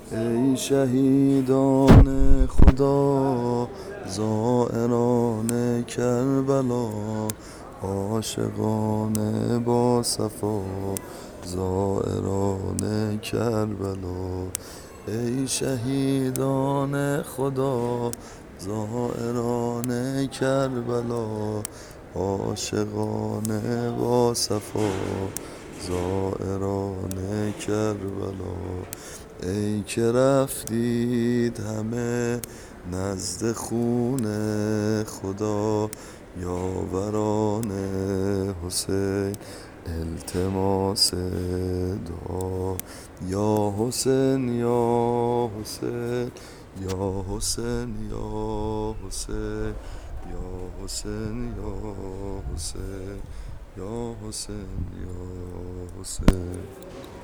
ای شهیدان خدا، زائران کربلا، عاشقان با صفا، زائران کربلا. ای شهیدان خدا، زائران کربلا، عاشقان با صفا، زائران کربلا. ای که رفتید همه نزد خون خدا، یاوران حسین التماس دعا. یا حسین یا حسین، یا حسین یا حسین، یا حسین یا حسین، یا حسین یا حسین.